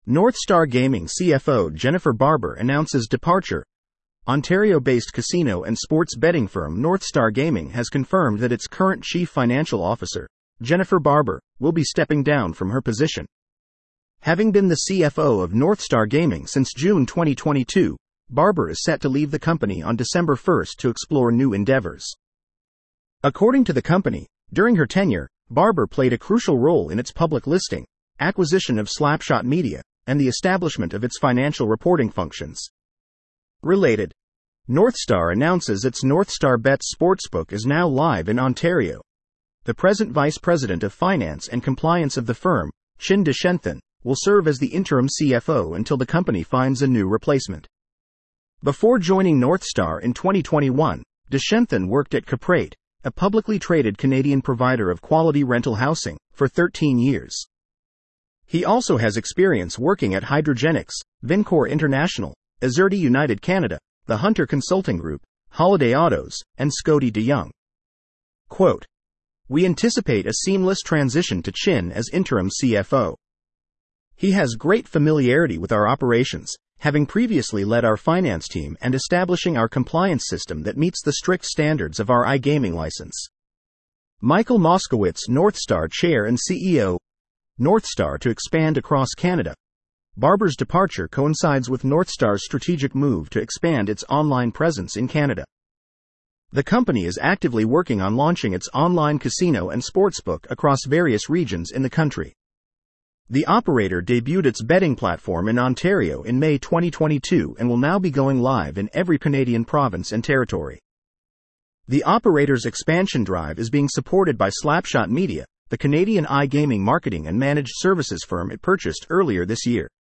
Northstar Gaming CFO Jennifer Barber announces departure. Ontario-based casino and sports betting firm Northstar Gaming has confirmed that its current chief financial officer, Jennifer Barber, will be stepping down from her position. Having been the CFO of Northstar Gaming since June 2022, Barber is set to leave the company on December 1 to explore new endeavors. According to the company, during her tenure, Barber played a crucial role in its public listing, acquisition of Slapshot Media, and the establishment of its financial reporting functions. Related, Northstar announces its Northstar Bets sportsbook is now live in Ontario. The present Vice President of Finance and Compliance of the firm, Chin Deshenthen, will serve as the interim CFO until the company finds a new replacement. Before joining Northstar in 2021, Deshenthen worked at Caprate, a publicly traded Canadian provider of quality rental housing, for 13 years. He also has experience working at Hydrogenics, Vincor International, Azerty United Canada, the Hunter Consulting Group, Holiday Autos, and Scody de Young. Quote, "We anticipate a seamless transition to Chin as interim CFO. He has great familiarity with our operations, having previously led our finance team and establishing our compliance system that meets the strict standards of our iGaming license." Michael Moskowitz, Northstar Chair and CEO. Northstar to expand across Canada. Barber's departure coincides with Northstar's strategic move to expand its online presence in Canada. The company is actively working on launching its online casino and sportsbook across various regions in the country. The operator debuted its betting platform in Ontario in May 2022 and will now be going live in every Canadian province and territory. The operator's expansion drive is being supported by Slapshot Media, the Canadian iGaming marketing and managed services firm it purchased earlier this year.